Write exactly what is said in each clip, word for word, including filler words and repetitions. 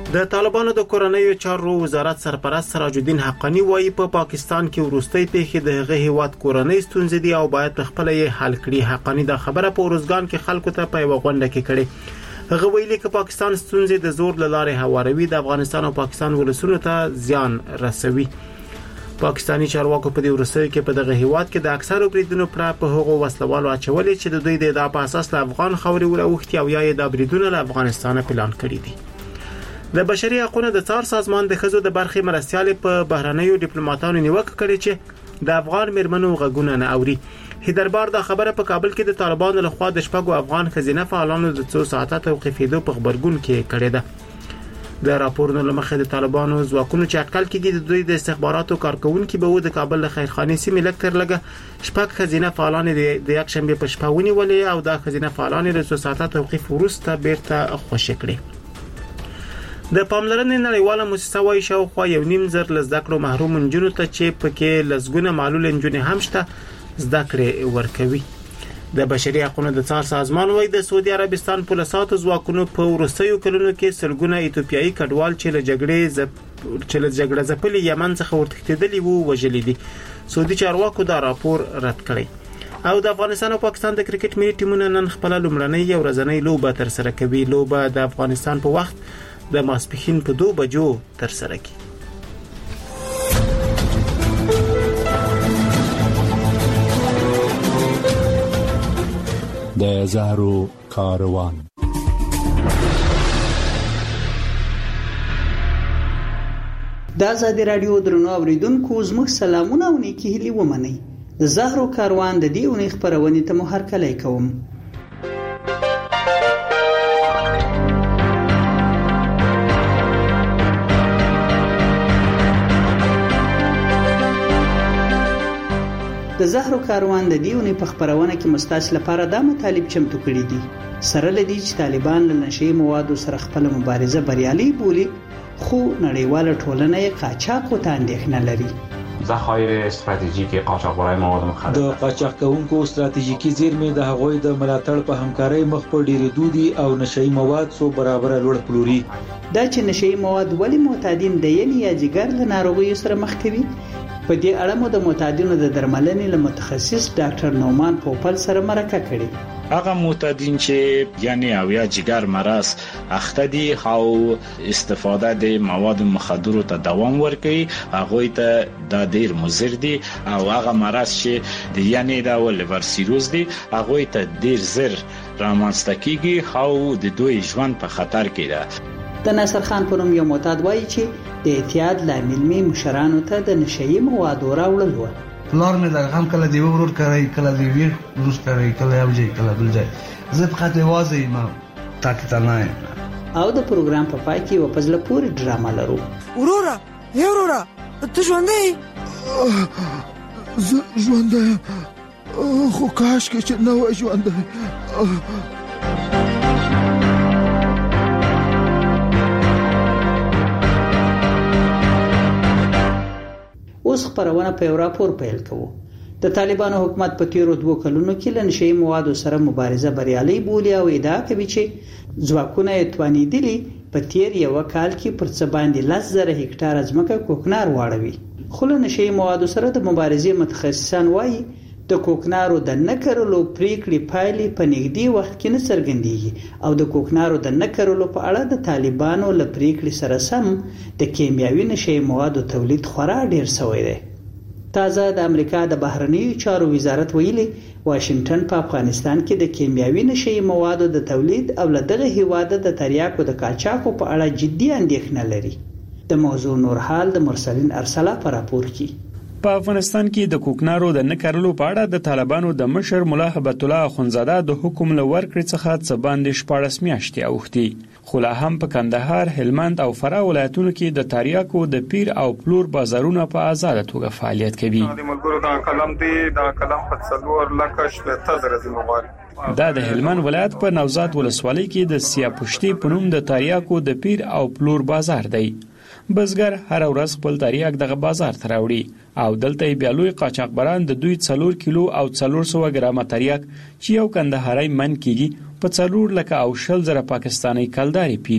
د طالبانو د کورنیو چارو وزارت سرپرست سراج الدین حقانی وایي په پا پاکستان کې وروستۍ پیښې د هغه هیواد کورنۍ ستونزې دي او باید په خپل یې حل کړي. حقانی دا خبره په ورزګان کې خلکو ته په یو غونډه کې کړې. هغه ویلي چې پاکستان ستونزې د زور له لارې هواروي د افغانستان او پاکستان ولسونو ته زیان رسوي. پاکستانی چارواکو په دې ورسوي کې په دغه هیواد کې د اکثرو بریدونو پر په هغو وسلوالو اچولې چې د دوی د ادعا په اساس له افغان خاورې وروختي او یا یې د بریدونو له افغانستان پلان کړی دي. د بشري حقوقو د څار سازمان د خزو د برخې مرستيال په بهرنیو ډیپلوماټانو نیوکه کړې چې د افغان مرمنو غږونه نه اوري. هیدربار دا خبره په کابل کې د طالبانو لخوا د شپږو افغان خزینه فعالانو د څو ساعته توقیفېدو په خبرګون کې کړې ده. د راپورونو لمخې د طالبانو ځواکونو چې اټکل کېږي د دوی د استخباراتو کارکونکو به د کابل له خیرخانې سیمې لکتر لګه شپږ خزینه فعالان د یک شنبه په شپه ونیولې او دا خزینه فعالان د څو ساعته توقیف وروسته بیرته خوشی کړې. د پاملرنې نړیواله مؤسسه وايي شاوخوا یو نیم زر لزده کړو محروم نجونو ته چې پکې لزګونه معلول نجونې هم شته زده کړې ورکوي. د بشري حقوقو د څار سازمان وايي د سعودي عربستان پولیساتو ځواکونو په ورسېو کلونو کې سلګونه ایتوپیایي کډوال چې له جګړې زپ چې له جګړې ځپلي یمن څخه ورتښتېدلي وو وژلي دي. سعودي چارواکو دا راپور رد کړی. او د افغانستان او پاکستان د کرکټ ملي ټیمونو نن خپل لومړنۍ او ورځنۍ لوبه تر سره کوي. لوبه د افغانستان په وخت د ماسپښین په دو بجو تر سره کی. د زهرو کاروان. د آزادي رادیو درنو اوریدونکو زموږ سلامونه او نیکی هیلې ومنئ. د زهرو کاروان د دې اونۍ خبرونه ته مو هرکلی کوم. د زهرو کاروان د دیونی په خبرونه کې مستاس لپاره د مطالب چمتو کړي دي. سره لدی چې طالبان له نشي موادو سره خپل مبارزه بریالي بولي خو نړیواله ټولنه یې قاچاق ته اندېښنه لري. ذخایر استراتیژیک قاچاقبرای مواد مخدر د قاچاق کوونکو استراتیژیکي زیرمې د هغوی د ملاتړ په همکارۍ مخ په ډیرېدو دي او نشي مواد سو برابر لوړ پلوري. دا چې نشي مواد ولې معتادین د ینې یا جګر له ناروغیو سره مخ کوي په دې اړه مو د معتادینو د درملنې له متخصص ډاکټر نومان پوپل سره مرکه کړې. هغه معتادین چې یعنی او یا جګر مرض اخته دي او استفاده د مواد مخدر ته دوام ورکوي هغه ته د ډیر مضر دي او هغه مرض چې د یعنی د لیور سیروز دي هغه ته ډیر زر رامنځته کیږي او د دوی ژوند په خطر کې ده. د ناصر خان په نوم یو معتاد وایي چې د اعتیاد لامل می مشرانو ته د نشئی موادو راوړل و. پلار مې دا هم کله دی ورور کوي کله دی ویر روس کوي کله یو ځای کله بل ځای زه په خاطر وازي ما تاکي ته نه. او د پروګرام په پای کې و پزله پوری ډراما لرو. ورورا یو ورورا ته ژوندې ژوندې خو کاش کې چې نو ژوندې. اوس خبرونه په یو راپور پیل کوو. د طالبانو حکومت په تیرو دوه کلونو کې له نشئی موادو سره مبارزه بریالي بولي او ادعا کوي چې ځواکونه یې توانیدلي په تیر یو کال کې پر څه باندې لس زره هکټار ځمکه کوکنار واړوي. خو له نشئی موادو سره د مبارزې متخصصان وایي د کوکنارو د نکرلو پریکړې پایلې په نږدې وخت کې نه څرګندېږي او د کوکنارو د نکرلو په اړه د طالبانو له پریکړې سره سم د کیمیاوي نشئی موادو تولید خورا ډیر شوی دی. تازه د امریکا د بهرنیو چارو وزارت ویلي واشنگټن په افغانستان کې د کیمیاوي نشئی موادو د تولید او له دغه هیواده د تریاکو د قاچاقو په اړه جدي اندېښنه لري. د موضوع نور حال د مرسلین ارسلا په راپور کې. په افغانستان کې د کوکنارو د نکرلو په اړه د طالبانو د مشر مولا هبت الله اخونزاده د حکم لور کړ څخه څه باندې شپږ میاشتې اوختي خو لا هم په کندهار، هلمند او فراه ولایتونو کې د تریاکو د پیر او پلور بازارونه په آزاد توګه فعالیت کوي. د ملګرو د قلم دی د قلم په څلور لکه شپږ زره زموږ دا د هلمند ولایت په نوزاد ولسوالۍ کې د سیاپشتي په نوم د تریاکو د پیر او پلور بازار دی. بزګر هر ورځ خپل تریاک دغه بازار ته راوړي او دلته بیا لوی قاچاقبران د دوی څلور کیلو او څلور سوه ګرامه تریاک چې یو کندهاري من کیږي په څلور لکه او شل زره پاکستاني کلداري پیری.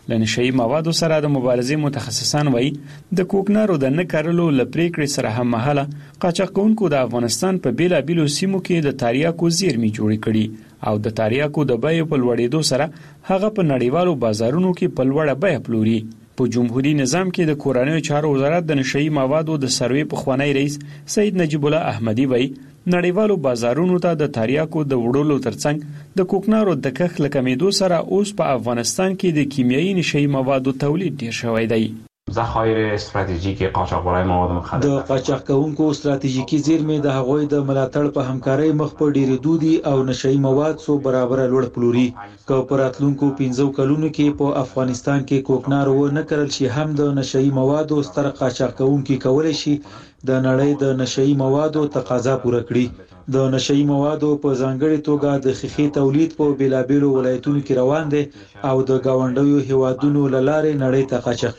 لنشئی موادو سره د مبارزې متخصصان وایي د کوکنارو د نه کرلو لپریکړې سره هم مهاله قاچاقونکو د افغانستان په بیلابیلو سیمو کې د تاریاکو زیرمې جوړې کړي او د تاریاکو د بیې په لوړېدو سره هغه په نړیوالو بازارونو کې په لوړه بیه پلوري. په جمهوریت نظام کې د کورنیو چارو وزارت د نشئی موادو د سروې پخوانی رئیس سید نجیب الله احمدی وایي نړیوالو بازارونو ته د تاریاکو د وړلو ترڅنګ د کوکنارو د کښت له کمیدو سره اوس په افغانستان کې د کیمیاوي نشئی موادو تولید ډیر شوی دی. ذخایر استراتیژیک قاچاقبرای مواد مخدر د قاچاق کوونکو استراتیژیکي زیرمې د هغوی د ملاتړ په همکارۍ مخ په ډیرېدو دي او نشئی مواد څو برابره لوړ پلوري. که په راتلونکو پنځو کلونو کې په افغانستان کې کوکنار و نه کرل شي هم د نشئی موادو ستر قاچاق کوونکي کولی شي د نړۍ د نشئی موادو تقاضا پوره کړي. د نشئی موادو په ځانګړي توګه د خښې تولید په بیلابیلو ولایتونو کې روان دی او د گاونډیو هیوادونو له لارې نړۍ ته قاچاق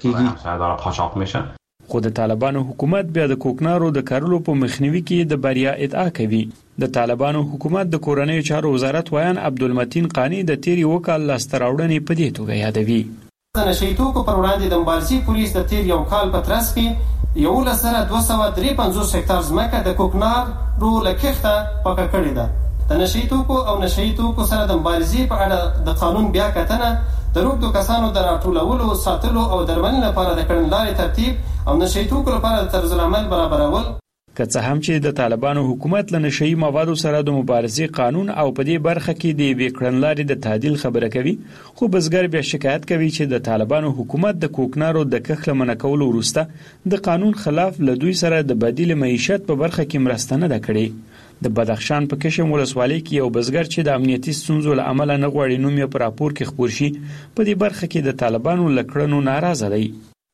کیږي. خو د طالبانو حکومت بیا د کوکنارو د کرلو په مخنیوي کې د بریا ادعا کوي. د طالبانو حکومت د کورنیو چارو وزارت ویان عبدالمتین قانی د تیری وکال لاسته راوړنې په دې توګه یادوي. د نشئی توکو پر وړاندې د مبارزې پولیس د تیر یو کال په ترڅ کې یولس زره دوه سوه درې پنځوس هکتار ځمکه د کوکنارو له کښته پاکه کړې ده. د نشئی توکو او نشئی توکو سره د مبارزې په اړه د قانون بیا کتنه د روږدو کسانو د راټولولو، ساتلو او درملنې لپاره د کړنلارې ترتیب او نشئی توکو لپاره د طرزالعمل برابرول. که څه هم چې د طالبانو حکومت له نشئی موادو سره د مبارزې قانون او په دې برخه کې د یوې کړنلارې د تعدیل خبره کوي، خو بزګر بیا شکایت کوي چې د طالبانو حکومت د کوکنارو د کښت له منع کولو وروسته د قانون خلاف له دوی سره د بدیل معیشت په برخه کې مرسته نه ده کړې. د بدخشان په کشم ولسوالۍ کې یو بزګر چې د امنیتي ستونزو له امله نه غواړي نوم یې په راپور کې خپور شي په دې برخه کې د طالبانو له کړنو ناراضه دی.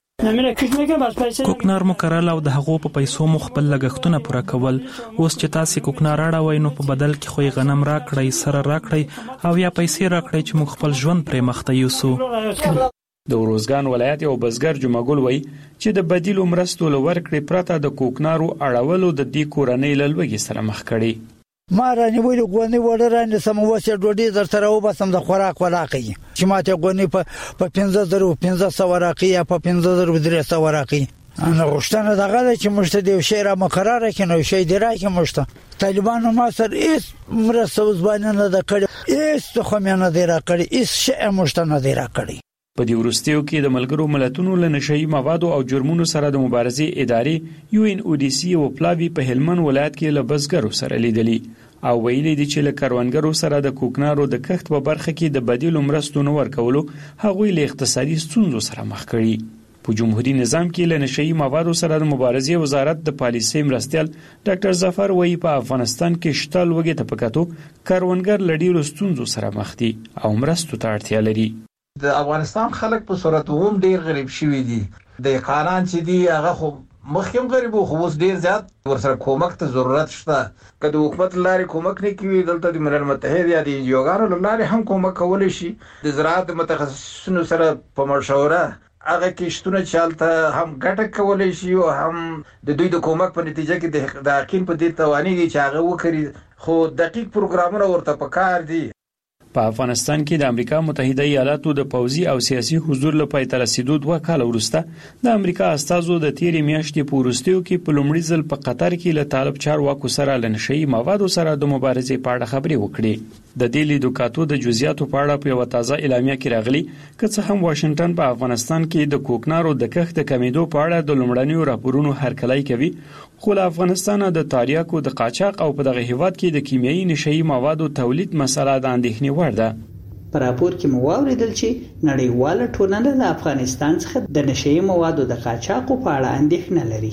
کوکنار مو کرل او د هغو په پیسو مو خپل لګښتونه پوره کول. اوس چې تاسې کوکنار اړوئ نو په بدل کې خو یې غنم راکړئ، سره راکړئ او یا پیسې راکړئ چې موږ خپل ژوند پرې مخته یوسو. د ورزګان ولایت یو بزګر جمعګل وایي چې د بدیلو مرستو له ورکړې پرته د کوکنارو اړولو د دې کورنۍ له لوږې سره مخ کړي. ما رانیولې غونې وړه رانیسم اوس یې ډوډۍ درسره وباسم د خوراک وراقي چې ما ته غونې په په پنځه زرو پنځه سوه راقي یا په پنځه زرو درې سوه راقي. انا غوښتنه دغه ده چې موږ ته د یو شی را مقرره کړي نو شی دې راکړي موږ ته. طالبانو ما سره هېڅ مرسته اوس باندې نه ده کړې، هېڅ تخم یې نه دی راکړی، هېڅ شی یې موږ ته نه دی راکړی. په دې وروستیو کې د ملګرو ملتونو له نشئی موادو او جرمونو سره د مبارزې ادارې یو ان او ډي سي او پلاوی په هلمند ولایت کې له بزګرو سره لیدلي او ویلي دي چې له کروندګرو سره د کوکنارو د کښت په برخه کې د بدیلو مرستو نه ورکولو هغوی له اقتصادي ستونزو سره مخ کړي. په جمهوریت نظام کې له نشئی موادو سره د مبارزې وزارت د پالیسۍ مرستیال ډاکټر ظفر وایي په افغانستان کې شته لوږې ته په کتو کروندګر له ډېرو ستونزو سره مخ دي او مرستو ته اړتیا لري. د افغانستان خلک په صورت هم ډیر غریب شوي دي. د قانون چې دی هغه خو مخکې غریب خو اوس ډیر زیات ورسره کومک ته ضرورت شته. که د حکومت لارې کومک نه کوي دلته د ملل متحد یا د انجیوګانو لارې هم کومک کولی شي. د زراعت متخصصینو سره په مشوره هغه کښتونه چې هلته هم ګټه کولی شي او هم د دوی د کومک په نتیجه کې د حقین په دې توانېږي چې هغه وکړي، خو دقیق پروګرامونه ورته پکار دي. په افغانستان کې د امریکا متحده ایالاتو د پوځي او سیاسي حضور له پای ته رسیدو دوه کاله وروسته د امریکا استازو د تیرې میاشتې په وروستیو کې په لومړي ځل په قطر کې له طالب چارواکو سره له نشئی موادو سره د مبارزې په اړه خبرې وکړې. د دې لیدو کاتو د جزئیاتو په اړه په یوه تازه اعلامیه کې راغلي که څه هم واشنګټن په افغانستان کې د کوکنارو د کښت د کمیدو په اړه د لومړنیو راپورونو هرکلی کوي، خو له افغانستانه د تاریاکو د قاچاق او په دغه هیواد کې د کیمیاوي نشئی موادو تولید مسله د اندېښنې وړ ده. په راپور کې مو واوریدل چې نړیواله ټولنه د افغانستان څخه د نشئی موادو د قاچاقو په اړه اندېښنه لري.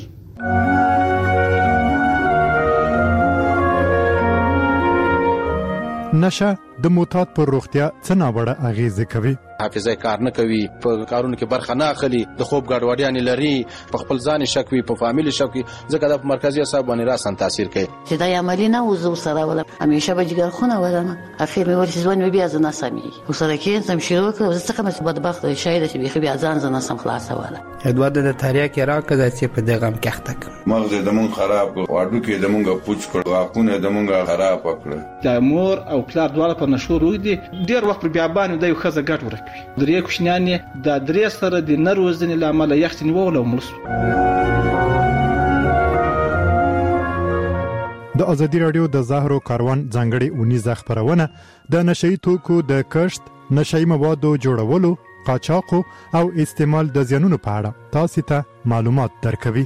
نشه د معتاد پر روغتیا څه ناوړه اغیزه کوي. حافظه کار نه کوي، په کارونو کې برخه نه اخلي، د خوب ګډوډیانې لري، په خپل ځان شک وي، په فامیل شک وي، ځکه د مرکزي اعصاب باندې راسن تاثیر کوي. چې دا عملی نه وزو سره ولا همیشه به جګر خونه ولنه اخر مې ورته ځوان بیا ځنه سمي وسره کې سم شروع کړ زه څنګه مې بدبخت شاید چې بیا بیا ځان ځنه سم خلاص ولا ادوار د تاریخ کې راکړه چې په دغه مکحتک مغز د مون خراب واډو کې د مونږه پوچ کړ واقونه د مونږه خراب کړ. د مور او پلار دواړه په نشو روي دي ډیر وخت بیا باندې د یو خزه ګټ ورک ورکوي. درې کوچنیان د درې سره د نه روزنې لامل یخني وول او مړ شو. د ازادي رادیو د زهرو کاروان ځانګړي اونیزه خبرونه د نشئی توکو د کښت، نشئی موادو جوړولو، قاچاق او استعمال د زیانونو په اړه تاسو ته معلومات درکوي.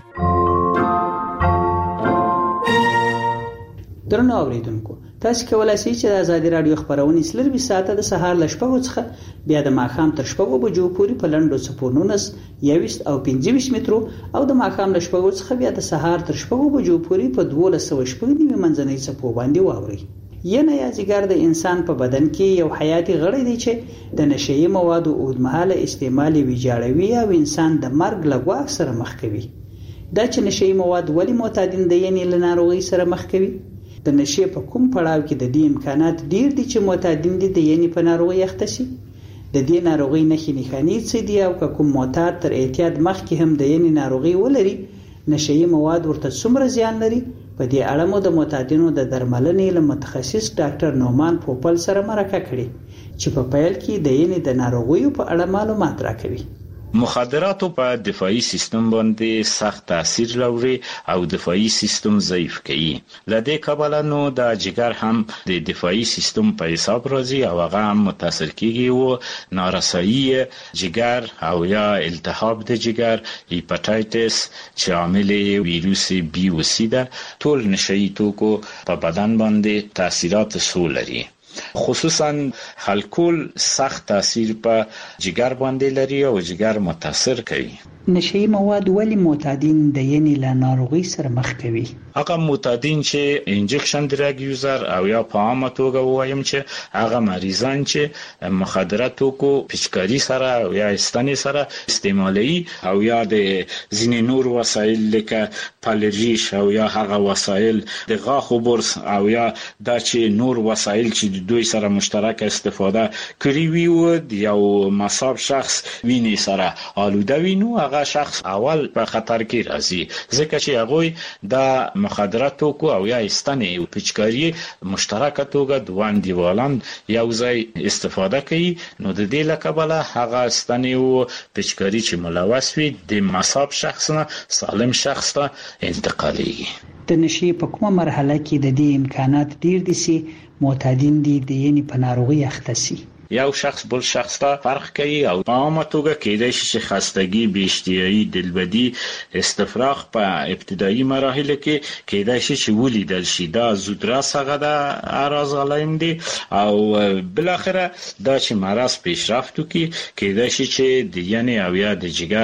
درنو اوریدونکو، تاسو کولای شئ چې د ازادي رادیو خبرونه سلربي ساعته د سهار ل شپږو څخه بیا د ماښام تر شپږو بجو پورې په لنډو څپو نولس، یوویشت او پنځه ویشت مترو او د ماښام ل شپږو څخه بیا د سهار تر شپږو بجو پورې په دولس سوه شپږ نوي منځنۍ څپو باندې واورئ. ینه یادګار د انسان په بدن کې یو حیاتي غړی دی چې د نشئی موادو اوږدمهاله استعمال ویجاړوي او انسان د مرګ له ګواښ سره مخ کوي. دا چې نشئی مواد ولې معتادین د ینې له ناروغۍ سره مخ کوي؟ د نشې په کوم پړاو کې د دې امکانات ډیر دي چې معتادین دي د ینې په ناروغۍ اخته شي؟ د دې ناروغۍ نښې نښانې څه دي او که کوم معتاد تر اعتیاد مخکې هم د ینې ناروغۍ ولري، نشئی مواد ورته څومره زیان لري؟ په دې اړه مو د معتادینو د درملنې له متخصص ډاکټر نومان پوپل سره مرکه کړې چې په پیل کې د ینې د ناروغیو په اړه معلومات راکوي. مخدراتو په دفاعي سیستم باندې سخت تاثیر لري او دفاعي سیستم ضعیف کوي. لدې کبله نو د جګر هم د دفاعي سیستم په حساب راځي او هغه هم متاثر کیږي او نارسایی جګر او یا التهاب د جګر، هیپاتایتس چې عامل ویروس بی او سی ده، ټول نشئی توکو په بدن باندې تاثیرات سو لري. خصوصا الکول سخت تاثیر په جګر باندې لري او جګر متاثر کوي. نشئی مواد ولی معتادین د ینې له ناروغۍ سره مخ کوي؟ هغه معتادین چې انجکشن ډرګ یوزر او یا په عامه توګه وایم چې هغه مریضان چې مخدراتو کو پچکاری سره او یا استنې سره استعمالي او یا د ځینې نور وسایل لکه پالریش او یا هغه وسایل د غاښو برس او یا دا چې نور وسایل چې دوی سره مشترک استفاده کړی وي او یو مصاب شخص ویني سره آلوده وینو، هغه شخص اول په خطر کې راځي ځکه چې هغه د مخدراتو کو او یا استنې او پچکاری مشترکه توګه دوان دیوالان یو ځای استفاده کوي. نو د دې لکبله هغه استنې او پچکاری چې ملوث وي د مصاب شخص نه سالم شخص ته انتقالېږي. د نشې په کومه مرحله کې د دې امکانات ډیر دي چې معتادین دي د ینې په ناروغۍ اخته شي؟ یو شخص بل شخص ته فرق کوي او په عامه توګه کېدای شي چې خستګي، بېاشتهایي، دلبدي، استفراغ په ابتدایي مراحلو کې کېدای شي چې ولیدل شي. دا زودرس هغه د اعراض علایم دي او بل اخره دا چې مرض پیشرفت وکړي کېدای شي چې د ینې او یا د جګر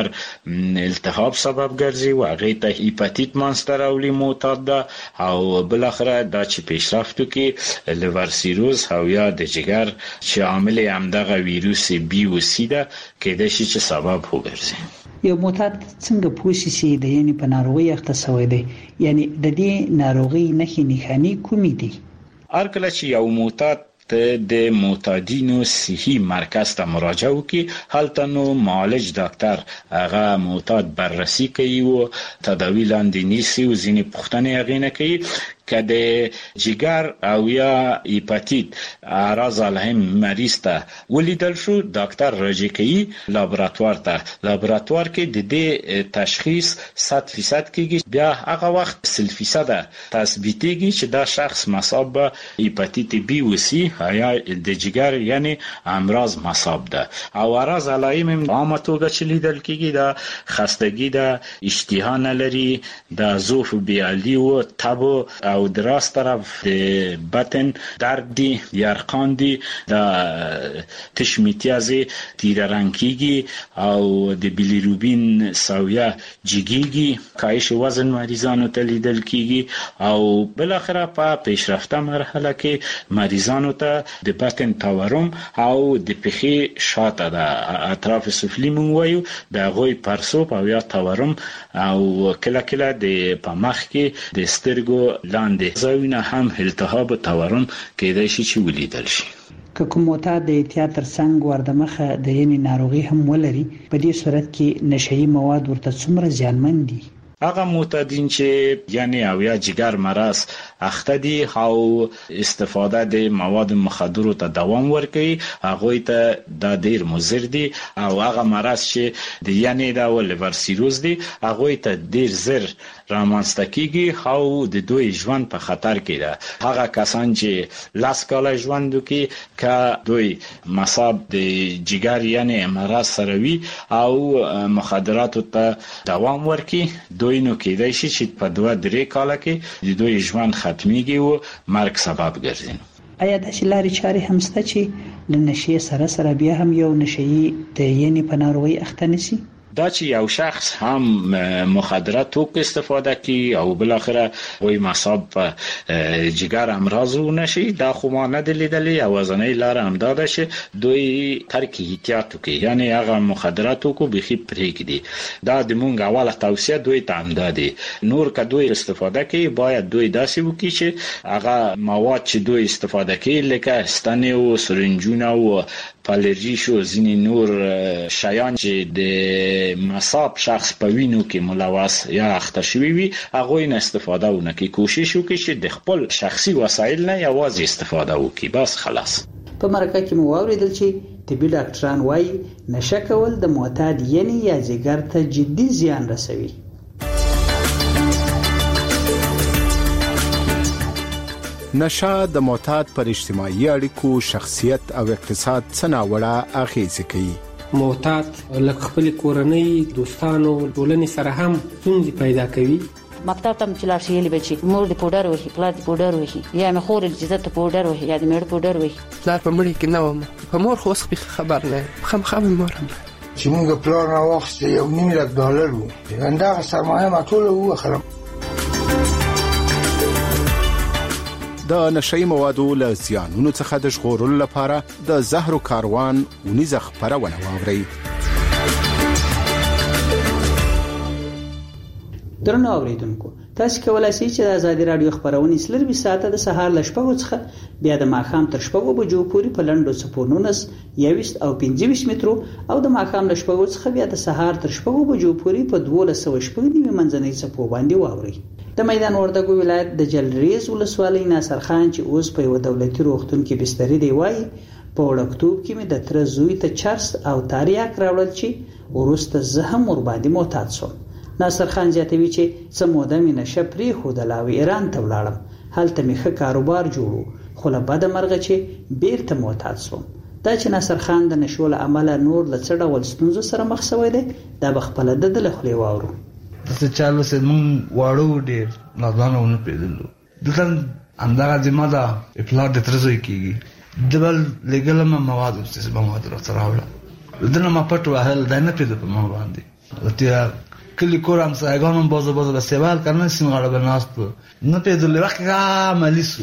التهاب سبب ګرځي او هغه ته هیپاتیت مانستر اولی معتاد ده او بل اخره دا چې پیشرفت وکړي لیور سیروز او یا د جګر چې عامل همدغه ویروس بی او سی ده کېدای شي چې سبب وګرځي. یو معتاد څنګه پوښي چې د ینې په ناروغۍ اخته شوی دی؟ یعنی د دې ناروغۍ نښې نښانې کومې دي؟ هر کله چې یو معتاد ته د معتادینو صحي مرکز ته مراجعه وکړي، هلته نو معالج ډاکټر هغه معتاد بررسي کوي او تداوی لاندې نیسي او ځینې پوښتنې هغې نه کوي. که د جګر او یا هیپاتیت اعراض علیهم مریض ته ولیدل شو، ډاکټر راجع کوي لابراتوار ته. لابراتوار کې د دې تشخیص صد فیصد کېږي. بیا هغه وخت سل فیصد تثبیتېږي چې دا شخص مصاب به هیپاتیت بی او سی یا د جګر یعنی امراض مصاب ده. او اعراض علایم عامه توګه چې لیدل کېږي دا خستګي ده، اشتها نه لري، د ضعف بیالي او تب او دراس طرف د بطن درد دی، یرقان دی، د تشمیتیازی تیره رنگ کیگی او د بیلیروبین سویه جگیگی، کاهش وزن مریضانو ته لیدل کیگی او بالاخره په پیشرفته مرحله کې مریضانو ته د بطن تورم او د پخې شاته د اطراف سفلی مون وایو د غوی پرسوب او یا تورم او کله کله د پمخ کې د سترګو لاندې ځایونه هم التهاب او تورم کېدای شي چې ولیدل شي. که کوم معتاد د اعتیاد ترڅنګ وردمخه د ینې ناروغي هم ولري، په دې صورت کې نشئی مواد ورته څومره زیانمن دي؟ هغه معتادین چې یعنی او یا جګر مرض اخته دي او استفاده د مواد مخدر ته دوام ورکوي، هغه ته د ډیر مضر دي، او هغه مرض چې د یعنی د لیور سیروز دي هغه ته ډیر زر رامنځته کیږي او د دوی ژوند په خطر کې ده. هغه کسان چې لاس کاله ژوند کوي که دوی مصاب د جګر یعنی مرض سره وي او مخدرات ته دوام ورکي، دوی نو کېدای شي چې په دوه درې کاله کې د دوی ژوند ختميږي او مرګ سبب ګرځي. آیا داسې لارې چارې هم شته چې له نشې سره سره بیا هم یو نشئی د یعنی په ناروغي اخته نشي؟ دا چې یو شخص هم مخدرات توک استفاده کی او بل اخره وای مصاب جګر امراض نشي، دا خو ما نه دلیدلې او وزنې لار هم داده چې دوی ترک احتیاط کوي، یعنی هغه مخدرات کو بخي پرې کړي. دا د مونږ اوله توصیه دوی ته هم ده. نور که دوی استفاده کوي باید دوی داسې وکړي چې هغه مواد چې دوی استفاده کوي لکه ستنې او سرنجونه او پالرژي شو ځینې نور شیان چې د مصاب شخص په وینو کې ملوث یا اخته شوی وي هغه نه استفاده ونه کی. کوشش وکړي چې د خپل شخصي وسایل نه یوازې استفاده وکړي، بس خلاص. په مرکه کې مو واوریدل چې طبي ډاکټران وایي نشه کول د معتاد یعنی یا جګر ته جدي زیان رسوي. نشه د معتاد پر اجتماعي اړیکو، شخصیت او اقتصاد څه ناوړه اغیزه کوي. معتاد لکه خپل کورنۍ، دوستانو، ټولنې سره هم ستونزې پیدا کوي. مکتب ته چې لاړ شي یلی بچي مور د پودر وهي، پلار د پودر وهي، یا مې خور د عزت پودر وهي، یا د مېړه پودر وهي. پلار په مړي کې نه وم، په مور خو اوس خبر نه خامخا مور هم چې موږ پلار نه واخیست یو نیم لک ډالر وو، همدغه سرمایه ما ټوله ووخلم. د نشئی موادو له زیانونو څخه د ژغورلو لپاره د زهرو کاروان ونیزه خپرونه واورئ. درنو اوریدونکو، تاسو کولای شئ چې د آزادي رادیو خبرونه سلربي ساعته د سهار ل شپږو څخه بیا د ماښام تر شپږو بجو پورې په لنډو سپورونس یويست او پنځه ویشت مترو او د ماښام ل شپږو څخه بیا د سهار تر شپږو بجو پورې په دولس سوه شپږ نیمه منځنۍ څپو باندې واورئ. د میدان وردګو ولایت د جلریز ولسوالۍ ناصر خان چې اوس په یو دولتي روغتون کې بستري دی وایي په وړکتوب کې مې د تر زوی ته چرس او تاریاک راوړل چې ورسته زه هم ور باندې معتاد شوم. ناصر خان زیاتوي چې څه موده مې نشه پرېښودله او ایران ته ولاړم، هلته مې ښه کاروبار جوړو، خو له بده مرغه چې بیرته معتاد شوم. دا چې ناصر خان د نشو له امله نور له څه ډول ستونزو سره مخ شوی دی دا به خپله د ده له خولې واورو. داسې چالو سه مونږ واړو ډېر نادانه ونه پېژندلو. دلته همدغه ذمه ده پلار د تره زوی کېږي، ده به لېږلم مواد اوس مواد راته راوړه، ده نه ما پټ وهل دی نه پېژنده په ما باندې. کلی کور همسایگان هم بازه بازه به سیوال کردن سیمغاله به ناست بود نه پیدولی وقتی که عملی سو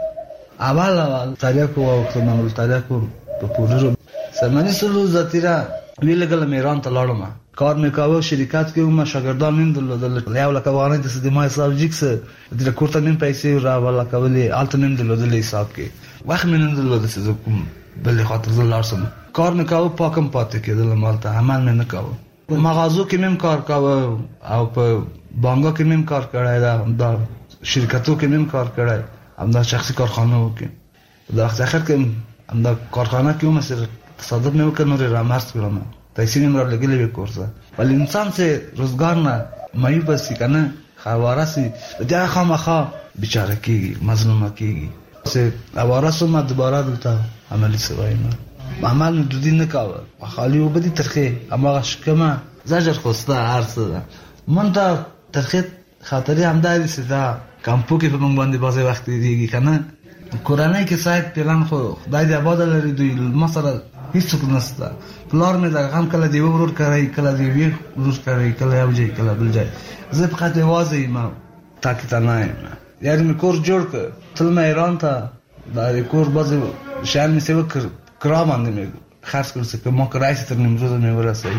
اول اول تاریخ و وقت معمول تاریخ و پوری رو سرمانی سلو ذاتی را ویل گلم ایران تلاړم کار میکاوه شرکت کې ما شاګردان نیم دل یو لکه وانه د سدمای حساب جکس د کوټه نیم پیسې را ولا کولې الته نیم دل د حساب کې وخت من دل د سز کوم بل خاطر زل لارسم کار میکاوه پاکم پاتې کېدل مالته عمل مې نه کاوه. په مغازو کې مم کار کاوه او په بانګو کې مم کار کړای دا د شرکتو کې مم کار کړای هم د شخصي کارخانو کې دا اخر کې هم د کارخانه کې هم سره تصادف مې وکړ نور را مارس کړم پیسې مې را لګلې وکړه ول انسان سے روزګار نه مې بس کنه خواره سي دا خامخا بیچاره کیږي مظلومه کیږي سه اواره سم دوباره دلته عملي سوای نه عمل دودی نه کاوه خالی وبدي ترخه اما شکمه زجر خوسته ارسه مونږ ترخه خاطري همداري سدا کمپو کې په مونږ باندې بازه وخت دیږي کنه کورانه کې سایت پلان خو خدای دې آباد لري دوی مثلا هیڅ څه نشته پلان مې دا غم کله دی ورور کوي کله دی ویر روز کوي کله یو ځای کله بل ځای زه په خاطر وازه ما تاکي نه یعنی مې کور جوړ ک تل مې ایران ته دا کور بازه شان مې سیو کړ کرا باندې مې خرڅ کړ چې ما کرای ستر نیمروز مې ورسې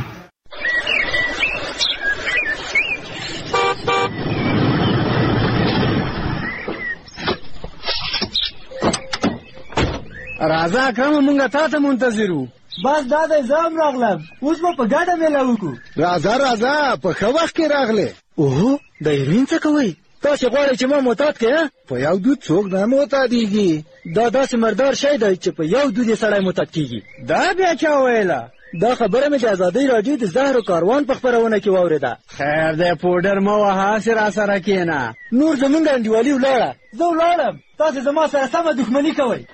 راځه کوم مونږه تا ته منتظرو بس دا د زام راغلم اوس په ګډه مې لاوکو راځه راځه په خو وخت کې راغله اوه د هیروین څه کوي؟ تاسې غواړئ چې ما معتاد کړئ؟ په یو دود څوک نه معتادېږي. دا داسې مردار شی دی چې په یو دود یې سړی معتاد کېږي. دا بیا چا ویله؟ دا خبره مې د ازادۍ راډیو د زهر کاروان په خپرونه کې واورېده. خیر دی پوډر مه وهه، هسې راسره کښېنه. نور زمونږ انډیوالي ولاړه، زه ولاړم، تاسې زما سره سمه دښمني کوئ.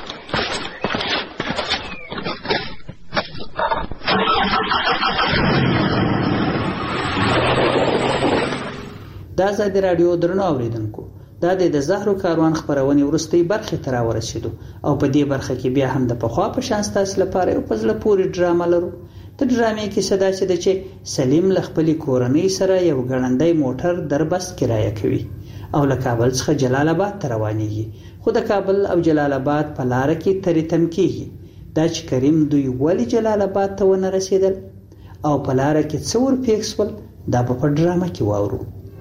د ازادي راډیو درنو اوریدونکو، دا د زهرو کاروان خبرونه ورستۍ برخه ته راورسېدو او په دې برخه کې بیا هم د پخوا په شان ستاسو لپاره یو پزله پوری ډرامه لرو. د ډرامې کې صدا چې د چې سلیم ل خپل کورنۍ سره یو ګړندی موټر دربست کرایه کوي او له کابل څخه جلال آباد ته روانېږي، خو د کابل او جلال آباد په لار کې ترې تم کېږي. دا چې کریم دوی ولې جلال آباد ته ونه رسېدل او په لار کې څه ور پیښ شول، دا په ډرامه کې واورو.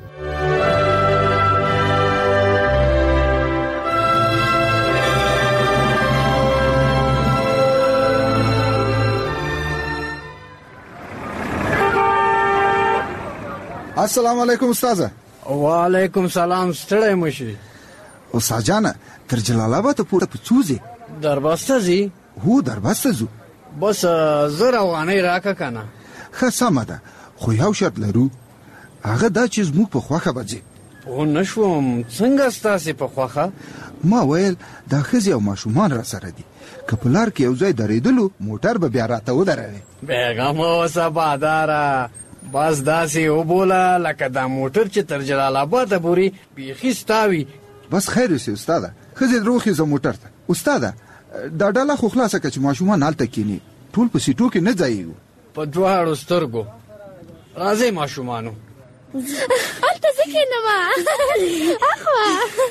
السلام علیکم استاذه. وعلیکم سلام. ستړی مشي استاد جان؟ تر جلال آباد پورته په څوځي؟ دربسته ځي؟ هو دربسته ځو. بس زر افغانۍ راکه کنه. ښه سمه ده، خو یو شرط لرو، هغه دا چې زموږ په خوښه به ځي. پوه نه شوم، څنګه ستاسې په خوښه؟ ما ویل دا ښځې او ماشومان را سره دي، که په لار کې یو ځای درېدلو موټر به بیا راته ودروي. بیغمه اوسه باداره، بس داسې وبوله لکه دا موټر چې تر جلال آباده پورې بیخي ستا وي. بس خیر اوسې استاده، ښځې دروخېزه موټر ته. استاده دا ډله خو خلاصه که چې ماشومان هلته کښېني، ټول په سیټو کې نه ځایېږو. په دواړو سترګو. راځئ ماشومانو. هلته زه کښېنم اخوا.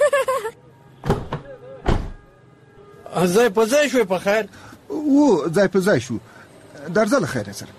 ځای په ځای شوې په خیر؟ و ځای په ځای شو، درځه له خیره سره.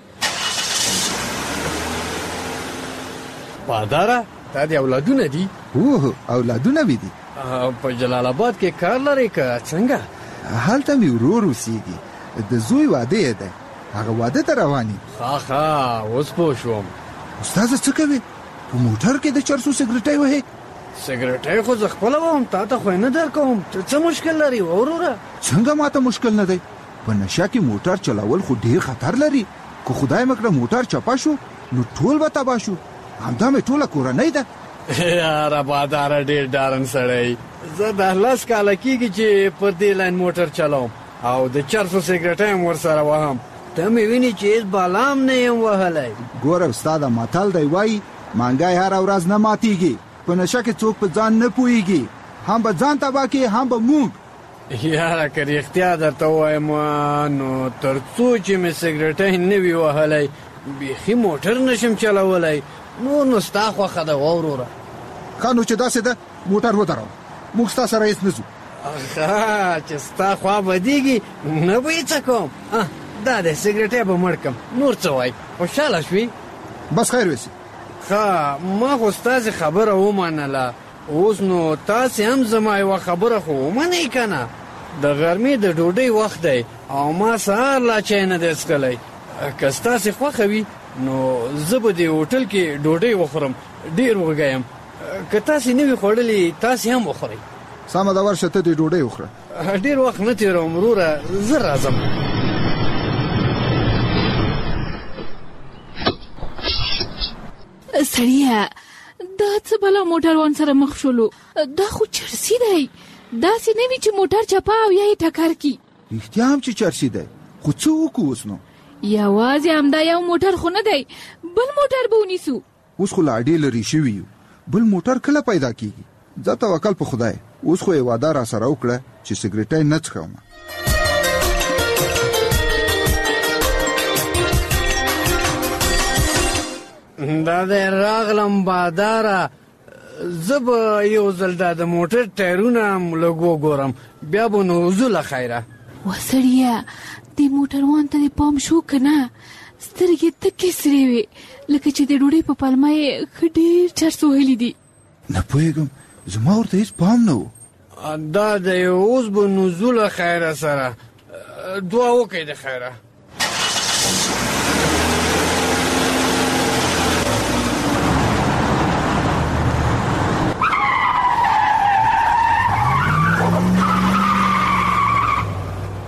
باداره تا دې اولادونه دي؟ اوه اولادونه مې دي. په جلال آباد کې کار لرې که څنګه؟ هلته مې ورور اوسېږي، د زوی واده یې دی، هغه واده ته روان یې. ښه ښه اوس پوه شوم. استاذه څه کوې؟ په موټر کې د چرسو سګرټۍ وهې؟ سګرټۍ خو زه خپله وهم، تا ته خو یې نه در کوم. ته څه مشکل لري وروره؟ څنګه ماته مشکل نه دی؟ په نشه کې موټر چلول خو ډېر خطر لري، که خدای مه کړه موټر چپه شو نو ټول به تباه شو. همدا مې ټوله کورنۍ ده. یاره باداره ډېر ډارن سړی. زه د لس کاله کېږي چې پر دې لاین موټر چلوم او د چرسو سګرټۍ هم ورسره وهم. ته مې ویني چې هېڅ بالام نه یم وهلی. ګوره استاده متل دی وایي مانګی هره ورځ نه ماتېږي. په نشه کې څوک په ځان نه پوهېږي، هم به ځان تباه کړي هم به موږ. یاره که رښتیا درته ووایم نو تر څو چې مې سګرټۍ نه وي وهلی بیخي موټر نشم چلولی. نور نو ستا خوښه ده وروره. ښه نو چې داسې ده موټر ودروه، موږ ستا سره هېڅ نه ځو. ښه چې ستا خوا بدېږي نه به یې څه کوم. دا دی سګرټۍ به مړ کړم، نور څه وایي؟ خوشحاله شوې؟ بس خیر ویسي. ښه ما خو ستاسې خبره ومنله، اوس نو تاسې هم زما یوه خبره خو ومنئ که نه؟ د غرمې د ډوډۍ وخت دی او ما سهار لا چای نه دی څښلی. که ستاسې خوښه وي نو زه به دې هوټل کې ډوډۍ وخورم، ډېر وږی یم. که تاسې نه وي خوړلې تاسې هم وخورئ. سمه ده ورشه ته دې ډوډۍ وخوره. ډېر وخت نه تېروم وروره، زه راځم. سړیه دا څه بلا موټروان سره مخ شولو؟ دا خو چرسي دی، داسې نه وي چې موټر چپه او یا یې ټکر کړي. رښتیا هم چې چرسي دی، خو څه وکړو اوس نو؟ یوازې همدا یو موټر خو نه دی، بل موټر به ونیسو. اوس خو لا ډېر لرې شوي یو، بل موټر کله پیدا کېږي؟ ځه توکل په خدای. اوس خو یې واده را سره وکړه چې سګرټۍ نه څښم. دا دی راغلم باداره، زه به یو ځل دا د موټر ټایرونه هم لږ وګورم، بیا به نو ځو له خیره. وسړیه دې موټروان ته دې پام شو که نه؟ سترګې تکې سرې وې لکه چې د ډوډۍ په پلمه یې ښه ډېر چرس وهلي دي. نه پوهېږم، زما ورته هېڅ پام نه و. دا دی اوس به نو ځو له خیره سره. دعا وکئ د خیره.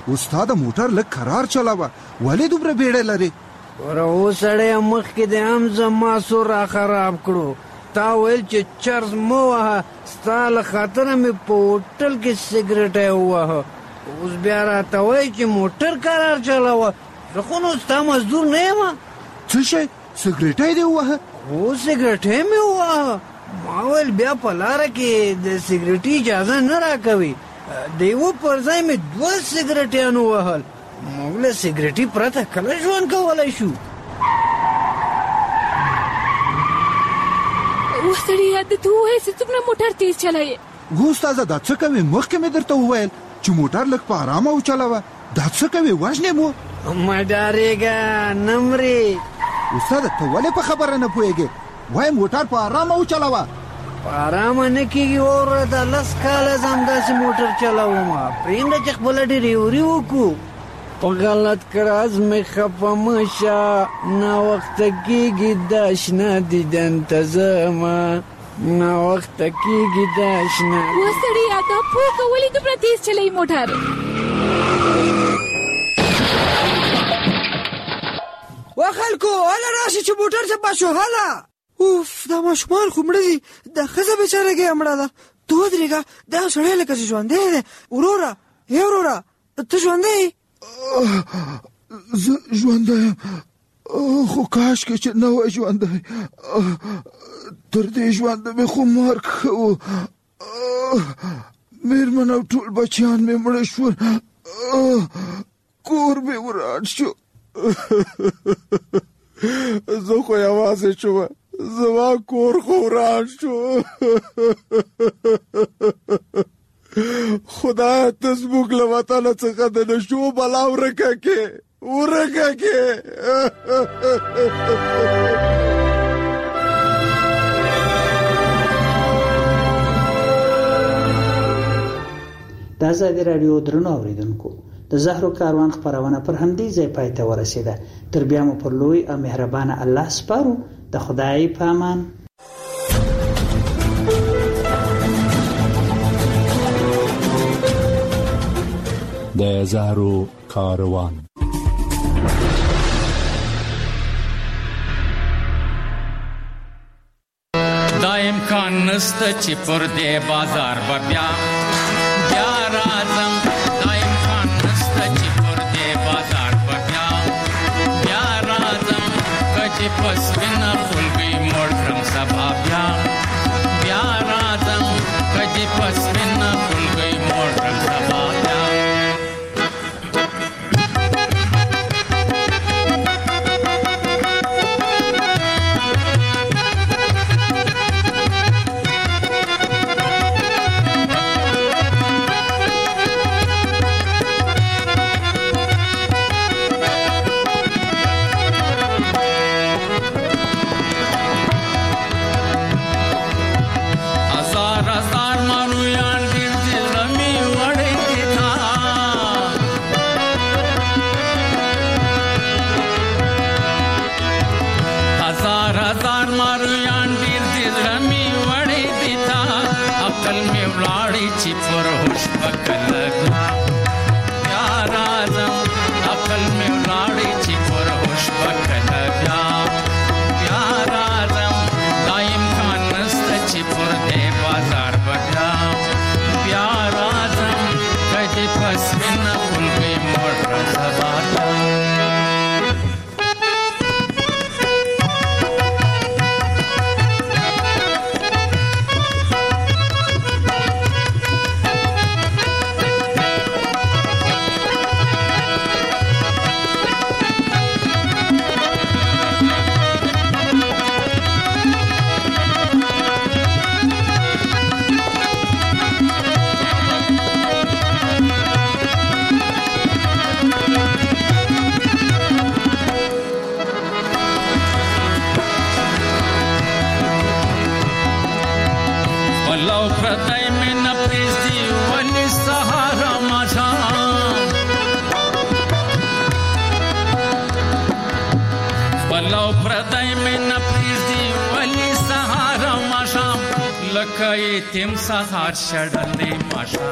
استاد موټر لږ قرار چلاوه ولې دومره بیړه لري ور اوسړې مخ کې د هم زما سور خراب کړو تا ویل چې چرز مو وه ستاله خاطر مې په هوټل کې سګریټ ووهه اوس بیا راته وایي چې موټر قرار چلاوه زه خو نو ستا مزدور نه یم څه شی سګریټی دې ووهه هو سګریټی مې ووهه ما ویل بیا په لاره کې د سګریټي اجازه نه راکوي د یوه پر ځای مې دوه سګریټیان ووهل موږ له سګریټي پرته کله ژوند کولی شو وسړیه د ته ووایې چې څومره موټر تیز چلایې هو استاده دا څه کوې مخکې مې درته وویل چې موټر لږ په ارامه وچلوه دا څه کوې وژنې مو مه ډارېږه نه مرې استاده ته ولې په خبره نه پوهېږې وایي موټر په ارامه وچلوه په ارامه نه کېږي اوره دا لس کاله زه همداسې موټر چلوم پرېږده چې خپله ډریوري وکړو په غلط کراز مې خفه مه شه ناوخته کېږي دا شنه دیدن ته ځمه ناوخته کېږي دا شنه وسړیه دا پوکه ولې دومره تیز چلوي موټر و خلکو هله راشي چې موټر چپه شو هله اوف دا ماشومان خو مړه دي دا ښځه بېچارهګۍ مړه ده ته ودرېږه دا سړی لکه چې ژوندی دی وروره ای وروره ته ژوندی زه ژوندی یم خو کاشکې چې نه وای ژوندی تر دې ژونده مې خو مرګ ښه و مېرمن او ټول بچیان مې مړه شول کور مې وران شو زه خو یوازې شومه زما کور خو وران شو خدای ته زموږ له وطنه څخه د نشو بلا ورکه کې ورکه کې د ازادي راډیو درنو اوریدونکو د زهرو کاروان خپرونه پر همدې ځای پای ته ورسېده تر بیا مو پر لوی او مهربانه الله سپارو د خدای په امان د زهرو کاروان دا امکان نسته چې پر دې بازار به بیا بیا راځم دا امکان نسته چې پر دې بازار به بیا بیا راځم که چې په سپینه خولګۍ موړ کړم سبا بیا بیا راځم که چې په سپینه خولګۍ موړ کړم سبا بیا تم سهار شړلې ماشه